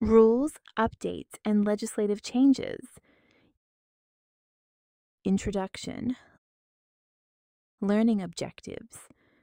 Rules, updates, and legislative changes. Introduction. Learning objectives.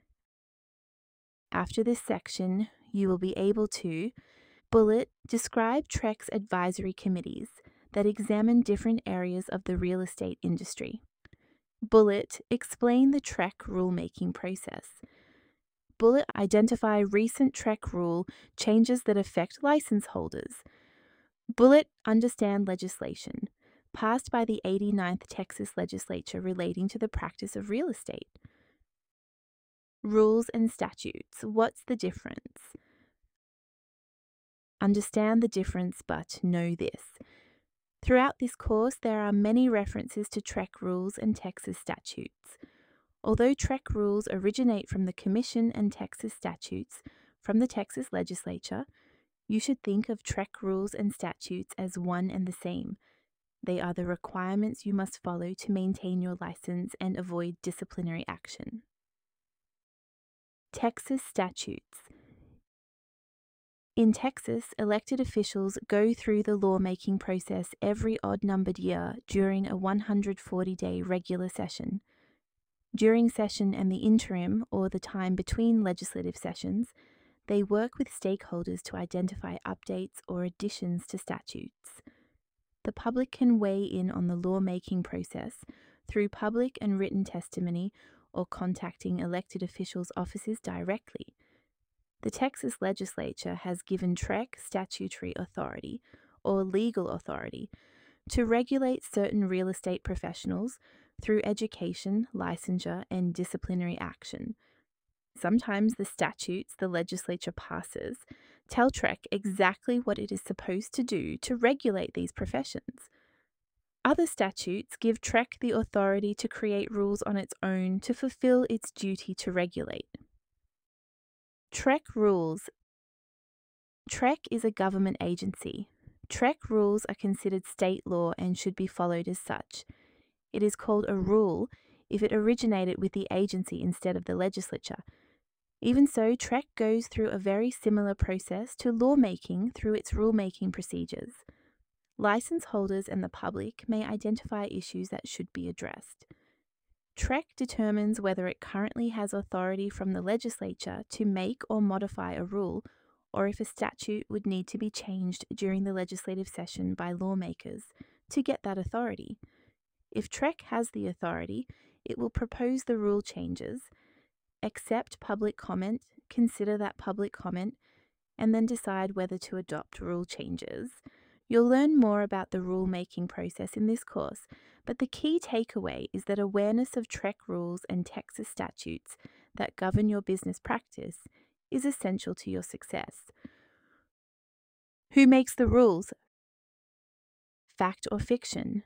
After this section, you will be able to bullet, describe TREC's advisory committees that examine different areas of the real estate industry. Bullet, explain the TREC rulemaking process. Bullet, identify recent TREC rule changes that affect license holders. Bullet, understand legislation passed by the 89th Texas Legislature relating to the practice of real estate. Rules and statutes, what's the difference? Understand the difference, but know this. Throughout this course, there are many references to TREC rules and Texas statutes. Although TREC rules originate from the Commission and Texas statutes from the Texas Legislature, you should think of TREC rules and statutes as one and the same. They are the requirements you must follow to maintain your license and avoid disciplinary action. Texas statutes. In Texas, elected officials go through the lawmaking process every odd-numbered year during a 140-day regular session. During session and the interim, or the time between legislative sessions, they work with stakeholders to identify updates or additions to statutes. The public can weigh in on the lawmaking process through public and written testimony or contacting elected officials' offices directly. The Texas Legislature has given TREC statutory authority, or legal authority, to regulate certain real estate professionals through education, licensure, and disciplinary action. Sometimes the statutes the legislature passes tell TREC exactly what it is supposed to do to regulate these professions. Other statutes give TREC the authority to create rules on its own to fulfill its duty to regulate. TREC rules. TREC is a government agency. TREC rules are considered state law and should be followed as such. It is called a rule if it originated with the agency instead of the legislature. Even so, TREC goes through a very similar process to lawmaking through its rulemaking procedures. License holders and the public may identify issues that should be addressed. TREC determines whether it currently has authority from the legislature to make or modify a rule, or if a statute would need to be changed during the legislative session by lawmakers to get that authority. If TREC has the authority, it will propose the rule changes, accept public comment, consider that public comment, and then decide whether to adopt rule changes. You'll learn more about the rulemaking process in this course, but the key takeaway is that awareness of TREC rules and Texas statutes that govern your business practice is essential to your success. Who makes the rules? Fact or fiction?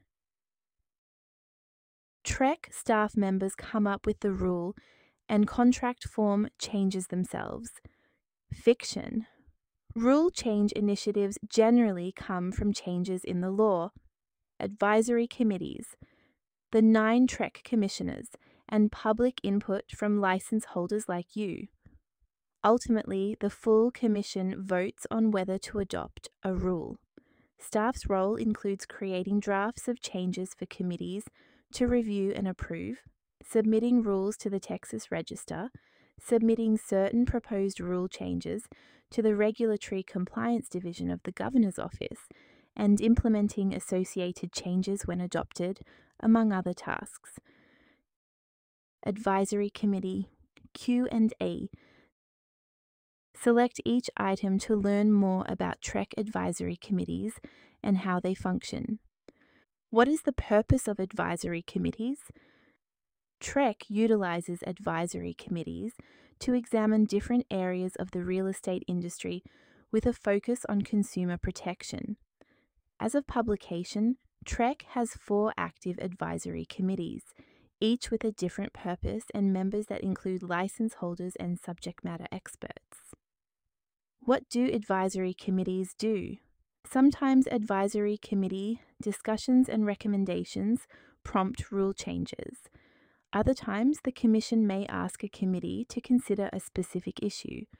TREC staff members come up with the rule and contract form changes themselves. Fiction. Rule change initiatives generally come from changes in the law. Advisory committees. The 9 TREC commissioners and public input from license holders like you. Ultimately, the full commission votes on whether to adopt a rule. Staff's role includes creating drafts of changes for committees to review and approve, submitting rules to the Texas Register, submitting certain proposed rule changes to the Regulatory Compliance Division of the Governor's Office, and implementing associated changes when adopted, among other tasks. Advisory Committee Q&A. Select each item to learn more about TREC advisory committees and how they function. What is the purpose of advisory committees? TREC utilizes advisory committees to examine different areas of the real estate industry with a focus on consumer protection. As of publication, TREC has 4 active advisory committees, each with a different purpose and members that include license holders and subject matter experts. What do advisory committees do? Sometimes advisory committee discussions and recommendations prompt rule changes. Other times, the Commission may ask a committee to consider a specific issue.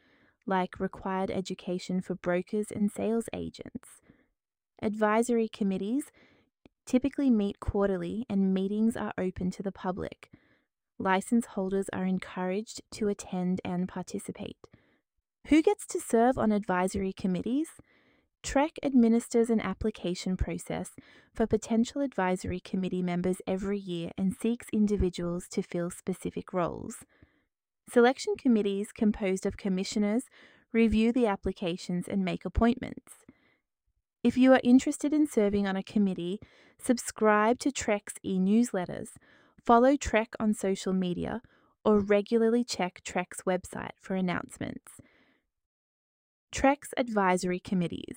like required education for brokers and sales agents. Advisory committees typically meet quarterly and meetings are open to the public. License holders are encouraged to attend and participate. Who gets to serve on advisory committees? TREC administers an application process for potential advisory committee members every year and seeks individuals to fill specific roles. Selection committees composed of commissioners review the applications and make appointments. If you are interested in serving on a committee, subscribe to TREC's e-newsletters, follow TREC on social media, or regularly check TREC's website for announcements. TREC's advisory committees.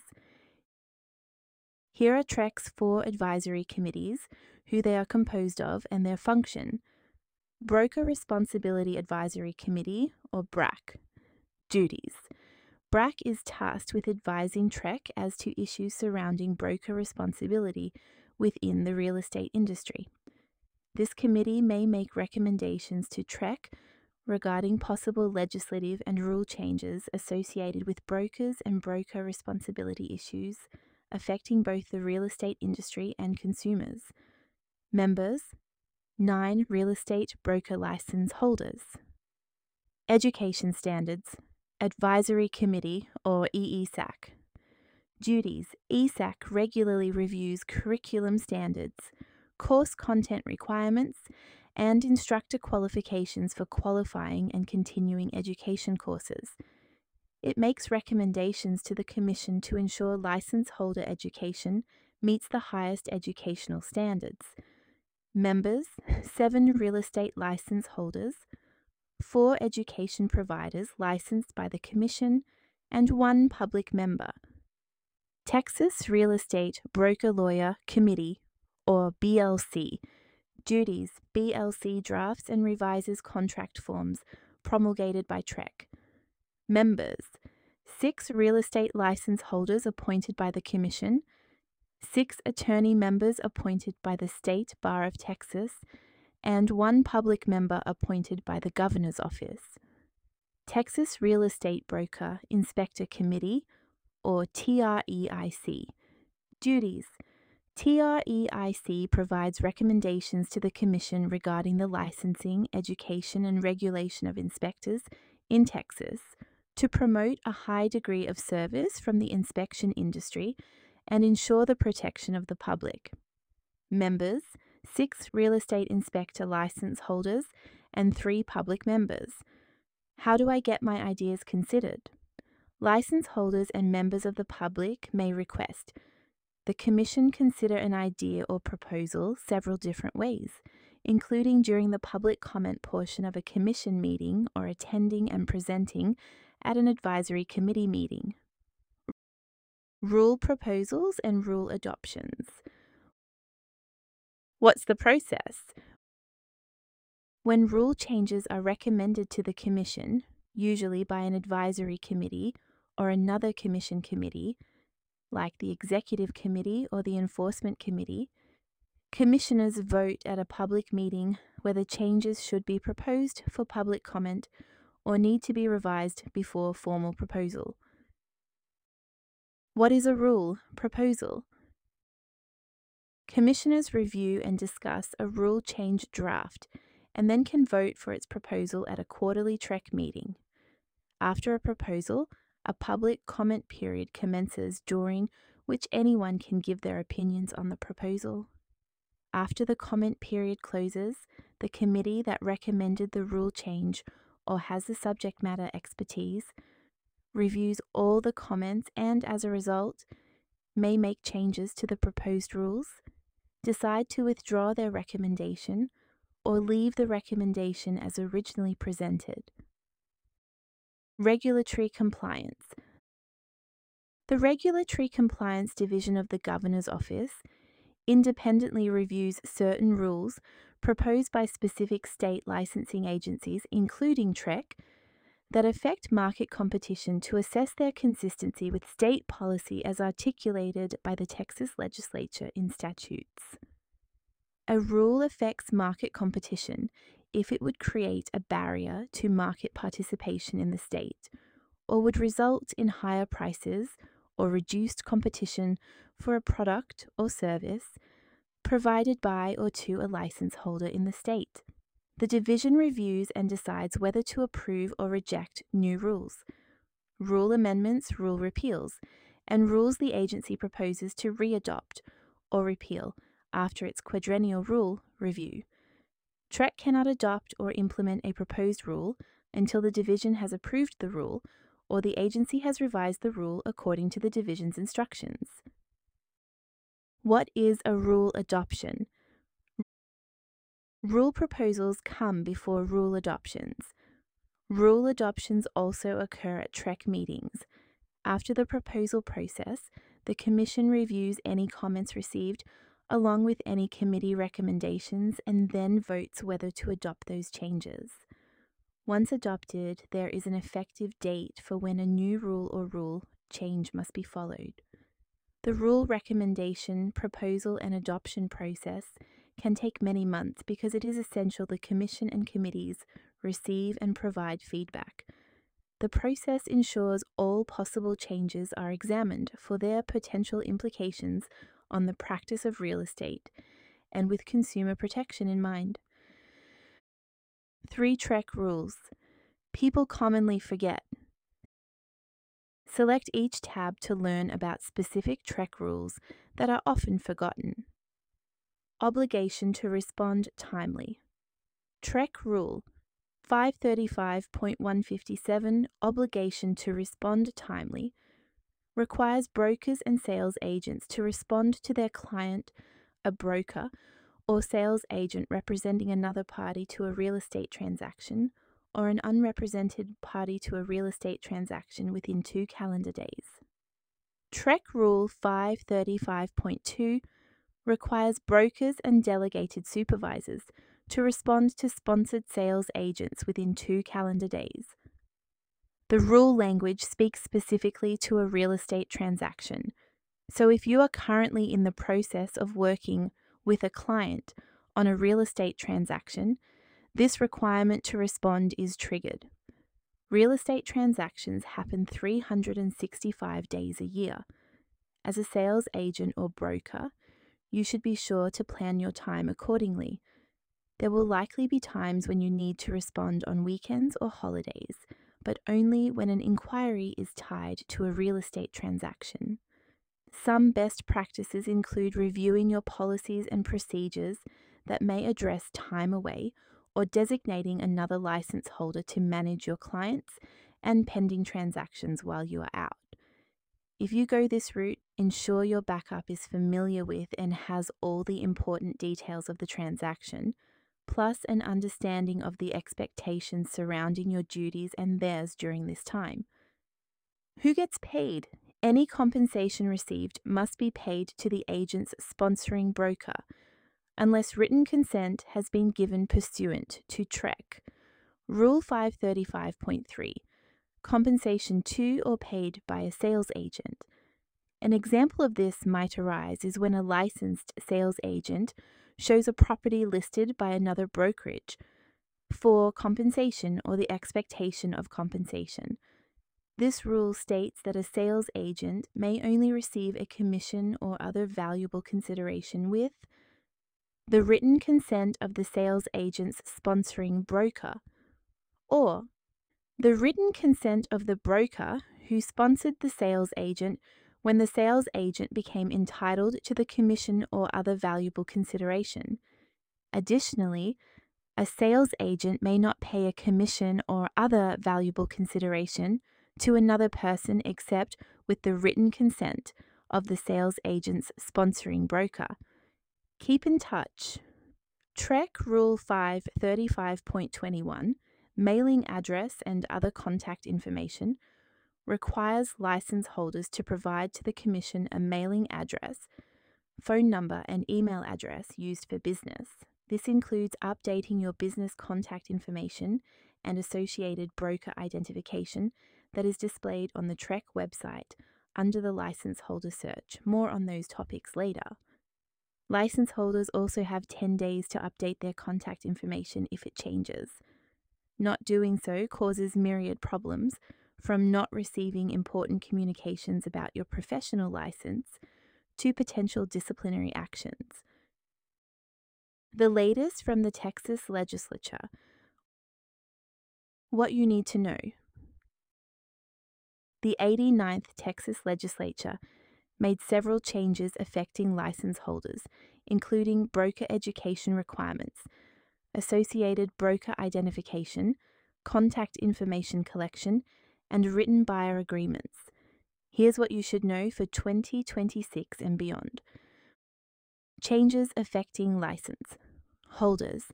Here are TREC's 4 advisory committees, who they are composed of and their function. Broker Responsibility Advisory Committee, or BRAC. Duties. BRAC is tasked with advising TREC as to issues surrounding broker responsibility within the real estate industry. This committee may make recommendations to TREC regarding possible legislative and rule changes associated with brokers and broker responsibility issues affecting both the real estate industry and consumers. Members: 9 real estate broker license holders. Education Standards Advisory Committee, or EESAC. Duties: ESAC regularly reviews curriculum standards, course content requirements, and instructor qualifications for qualifying and continuing education courses. It makes recommendations to the Commission to ensure license holder education meets the highest educational standards. Members: 7 real estate license holders, 4 education providers licensed by the Commission, and 1 public member. Texas Real Estate Broker Lawyer Committee, or BLC. Duties: BLC drafts and revises contract forms promulgated by TREC. Members: 6 real estate license holders appointed by the Commission, 6 attorney members appointed by the State Bar of Texas, and 1 public member appointed by the Governor's Office. Texas Real Estate Broker Inspector Committee, or TREIC. Duties: TREIC provides recommendations to the Commission regarding the licensing, education, and regulation of inspectors in Texas to promote a high degree of service from the inspection industry and ensure the protection of the public. Members: 6 real estate inspector license holders and 3 public members. How do I get my ideas considered? License holders and members of the public may request the Commission consider an idea or proposal several different ways, including during the public comment portion of a Commission meeting or attending and presenting at an advisory committee meeting. Rule proposals and rule adoptions. What's the process? When rule changes are recommended to the Commission, usually by an advisory committee or another Commission committee, like the Executive Committee or the Enforcement Committee, Commissioners vote at a public meeting whether changes should be proposed for public comment or need to be revised before formal proposal. What is a rule proposal? Commissioners review and discuss a rule change draft and then can vote for its proposal at a quarterly TREC meeting. After a proposal, a public comment period commences during which anyone can give their opinions on the proposal. After the comment period closes, the committee that recommended the rule change or has the subject matter expertise reviews all the comments and, as a result, may make changes to the proposed rules, decide to withdraw their recommendation, or leave the recommendation as originally presented. Regulatory compliance. The Regulatory Compliance Division of the Governor's Office independently reviews certain rules proposed by specific state licensing agencies, including TREC, that affect market competition to assess their consistency with state policy as articulated by the Texas legislature in statutes. A rule affects market competition if it would create a barrier to market participation in the state, or would result in higher prices or reduced competition for a product or service provided by or to a license holder in the state. The division reviews and decides whether to approve or reject new rules, rule amendments, rule repeals, and rules the agency proposes to readopt or repeal after its quadrennial rule review. TREC cannot adopt or implement a proposed rule until the division has approved the rule or the agency has revised the rule according to the division's instructions. What is a rule adoption? Rule proposals come before rule adoptions. Rule adoptions also occur at TREC meetings. After the proposal process, the Commission reviews any comments received along with any committee recommendations and then votes whether to adopt those changes. Once adopted, there is an effective date for when a new rule or rule change must be followed. The rule recommendation, proposal, and adoption process can take many months because it is essential the Commission and committees receive and provide feedback. The process ensures all possible changes are examined for their potential implications on the practice of real estate and with consumer protection in mind. 3 TREC rules. People commonly forget. Select each tab to learn about specific TREC rules that are often forgotten. Obligation to respond timely. TREC Rule 535.157 Obligation to respond timely requires brokers and sales agents to respond to their client, a broker, or sales agent representing another party to a real estate transaction, or an unrepresented party to a real estate transaction within 2 calendar days. TREC Rule 535.2 requires brokers and delegated supervisors to respond to sponsored sales agents within 2 calendar days. The rule language speaks specifically to a real estate transaction, so if you are currently in the process of working with a client on a real estate transaction, this requirement to respond is triggered. Real estate transactions happen 365 days a year. As a sales agent or broker, you should be sure to plan your time accordingly. There will likely be times when you need to respond on weekends or holidays, but only when an inquiry is tied to a real estate transaction. Some best practices include reviewing your policies and procedures that may address time away or designating another license holder to manage your clients and pending transactions while you are out. If you go this route, ensure your backup is familiar with and has all the important details of the transaction, plus an understanding of the expectations surrounding your duties and theirs during this time. Who gets paid? Any compensation received must be paid to the agent's sponsoring broker, unless written consent has been given pursuant to TREC. Rule 535.3. Compensation to or paid by a sales agent. An example of this might arise is when a licensed sales agent shows a property listed by another brokerage for compensation or the expectation of compensation. This rule states that a sales agent may only receive a commission or other valuable consideration with the written consent of the sales agent's sponsoring broker, or the written consent of the broker who sponsored the sales agent when the sales agent became entitled to the commission or other valuable consideration. Additionally, a sales agent may not pay a commission or other valuable consideration to another person except with the written consent of the sales agent's sponsoring broker. Keep in touch. TREC Rule 535.21, Mailing address and other contact information, requires license holders to provide to the Commission a mailing address, phone number, and email address used for business. This includes updating your business contact information and associated broker identification that is displayed on the TREC website under the license holder search. More on those topics later. License holders also have 10 days to update their contact information if it changes. Not doing so causes myriad problems, from not receiving important communications about your professional license to potential disciplinary actions. The latest from the Texas legislature. What you need to know. The 89th Texas legislature made several changes affecting license holders, including broker education requirements, associated broker identification, contact information collection, and written buyer agreements. Here's what you should know for 2026 and beyond. Changes affecting license holders.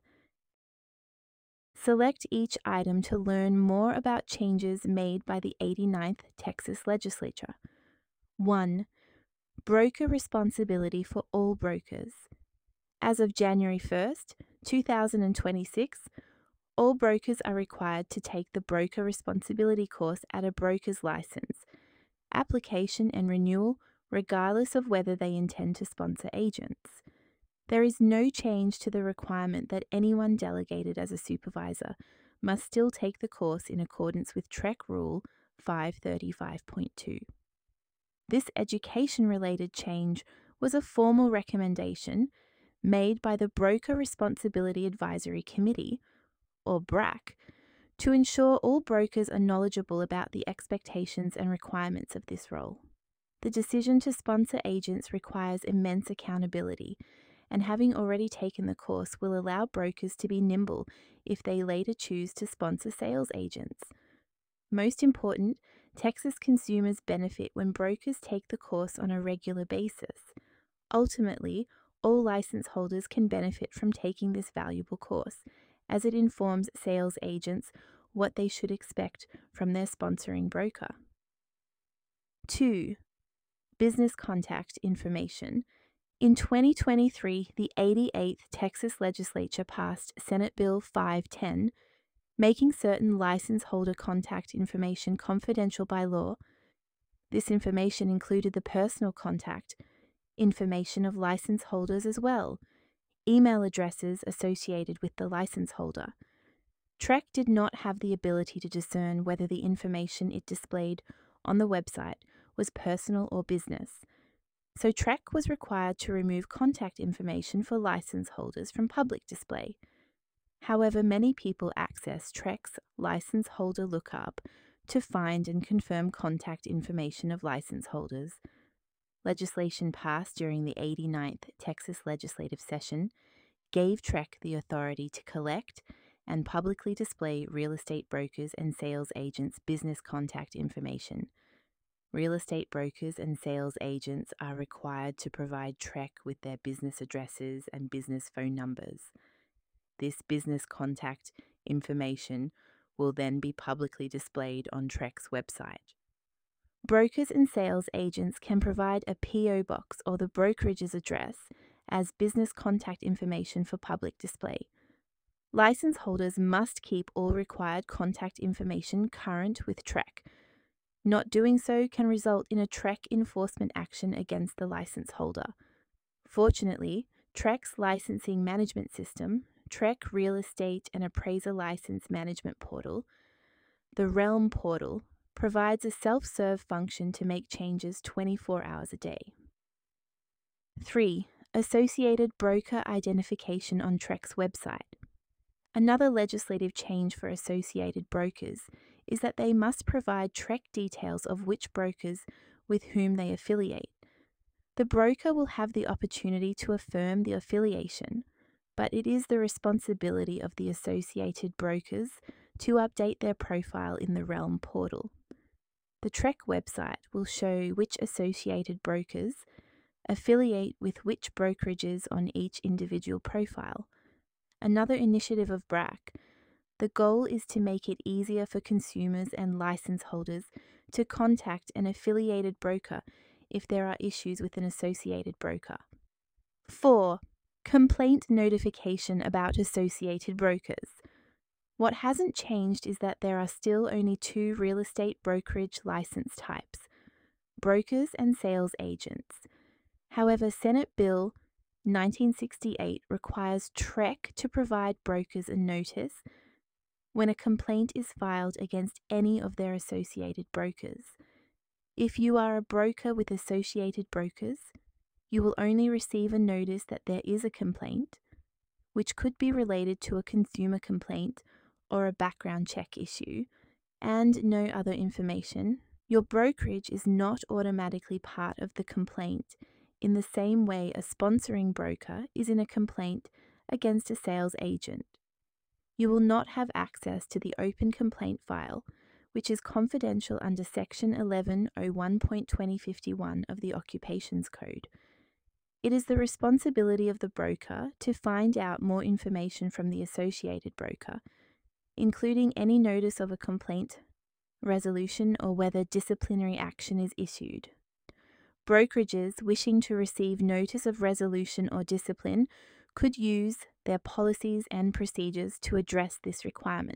Select each item to learn more about changes made by the 89th Texas legislature. 1. Broker responsibility for all brokers. As of January 1st, 2026, all brokers are required to take the broker responsibility course at a broker's license, application and renewal, regardless of whether they intend to sponsor agents. There is no change to the requirement that anyone delegated as a supervisor must still take the course in accordance with TREC Rule 535.2. This education-related change was a formal recommendation made by the Broker Responsibility Advisory Committee, or BRAC, to ensure all brokers are knowledgeable about the expectations and requirements of this role. The decision to sponsor agents requires immense accountability, and having already taken the course will allow brokers to be nimble if they later choose to sponsor sales agents. Most important, Texas consumers benefit when brokers take the course on a regular basis. Ultimately, all license holders can benefit from taking this valuable course, as it informs sales agents what they should expect from their sponsoring broker. 2. Business contact information. In 2023, the 88th Texas legislature passed Senate Bill 510, making certain license holder contact information confidential by law. This information included the personal contact information of license holders as well, email addresses associated with the license holder. TREC did not have the ability to discern whether the information it displayed on the website was personal or business, so TREC was required to remove contact information for license holders from public display. However, many people access TREC's license holder lookup to find and confirm contact information of license holders. Legislation passed during the 89th Texas legislative session gave TREC the authority to collect and publicly display real estate brokers and sales agents' business contact information. Real estate brokers and sales agents are required to provide TREC with their business addresses and business phone numbers. This business contact information will then be publicly displayed on TREC's website. Brokers and sales agents can provide a PO box or the brokerage's address as business contact information for public display. License holders must keep all required contact information current with TREC. Not doing so can result in a TREC enforcement action against the license holder. Fortunately, TREC's licensing management system, TREC Real Estate and Appraiser License Management Portal, the Realm portal, provides a self-serve function to make changes 24 hours a day. 3. Associated broker identification on TREC's website. Another legislative change for associated brokers is that they must provide TREC details of which brokers with whom they affiliate. The broker will have the opportunity to affirm the affiliation, but it is the responsibility of the associated brokers to update their profile in the Realm portal. The TREC website will show which associated brokers affiliate with which brokerages on each individual profile. Another initiative of BRAC, the goal is to make it easier for consumers and license holders to contact an affiliated broker if there are issues with an associated broker. 4. Complaint notification about associated brokers. What hasn't changed is that there are still only 2 real estate brokerage license types, brokers and sales agents. However, Senate Bill 1968 requires TREC to provide brokers a notice when a complaint is filed against any of their associated brokers. If you are a broker with associated brokers, you will only receive a notice that there is a complaint, which could be related to a consumer complaint or a background check issue, and no other information. Your brokerage is not automatically part of the complaint in the same way a sponsoring broker is in a complaint against a sales agent. You will not have access to the open complaint file, which is confidential under Section 1101.2051 of the Occupations Code. It is the responsibility of the broker to find out more information from the associated broker, including any notice of a complaint, resolution, or whether disciplinary action is issued. Brokerages wishing to receive notice of resolution or discipline could use their policies and procedures to address this requirement.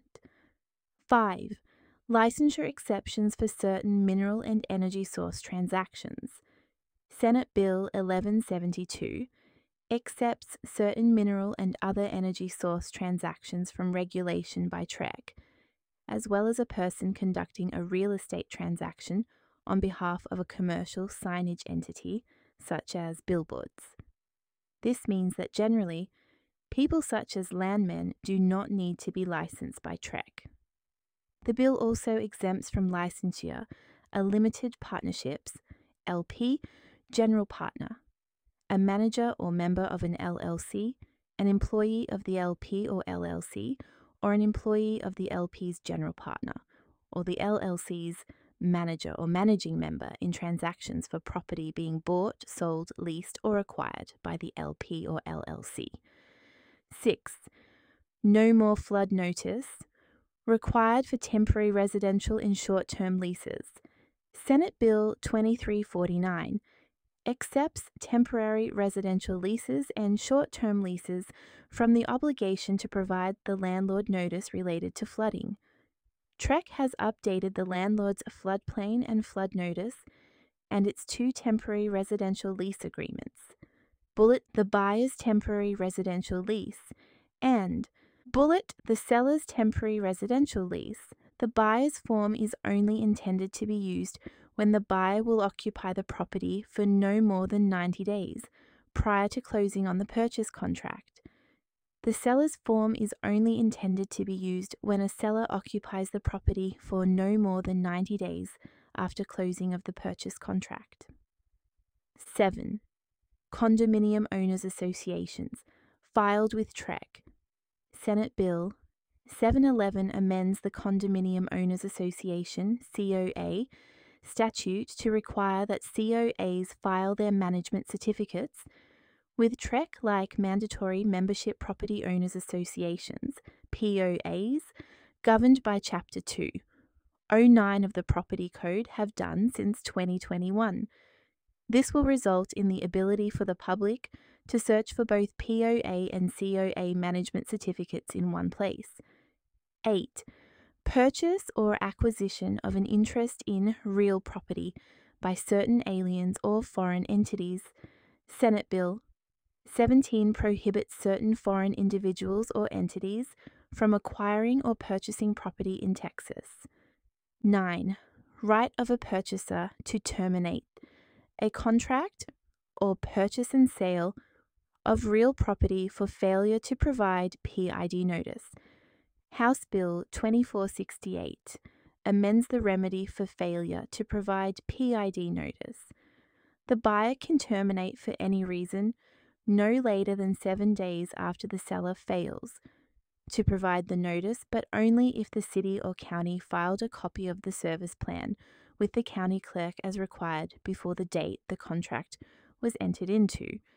5. Licensure exceptions for certain mineral and energy source transactions. Senate Bill 1172 accepts certain mineral and other energy source transactions from regulation by TREC, as well as a person conducting a real estate transaction on behalf of a commercial signage entity, such as billboards. This means that generally, people such as landmen do not need to be licensed by TREC. The bill also exempts from licensure a limited partnerships, LP, general partner, a manager or member of an LLC, an employee of the LP or LLC, or an employee of the LP's general partner, or the LLC's manager or managing member in transactions for property being bought, sold, leased, or acquired by the LP or LLC. 6. No more flood notice required for temporary residential and short-term leases. Senate Bill 2349 accepts temporary residential leases and short-term leases from the obligation to provide the landlord notice related to flooding. TREC has updated the landlord's floodplain and flood notice and its 2 temporary residential lease agreements, Bullet the buyer's temporary residential lease and Bullet the seller's temporary residential lease. The buyer's form is only intended to be used when the buyer will occupy the property for no more than 90 days prior to closing on the purchase contract. The seller's form is only intended to be used when a seller occupies the property for no more than 90 days after closing of the purchase contract. 7. Condominium Owners Associations, filed with TREC. Senate Bill 711 amends the Condominium Owners Association, COA, statute to require that COAs file their management certificates with TREC like mandatory membership property owners associations, POAs, governed by Chapter 2. 09 of the Property Code have done since 2021. This will result in the ability for the public to search for both POA and COA management certificates in one place. 8. Purchase or acquisition of an interest in real property by certain aliens or foreign entities. Senate Bill 17 prohibits certain foreign individuals or entities from acquiring or purchasing property in Texas. 9. Right of a purchaser to terminate a contract or purchase and sale of real property for failure to provide PID notice. House Bill 2468 amends the remedy for failure to provide PID notice. The buyer can terminate for any reason no later than 7 days after the seller fails to provide the notice, but only if the city or county filed a copy of the service plan with the county clerk as required before the date the contract was entered into.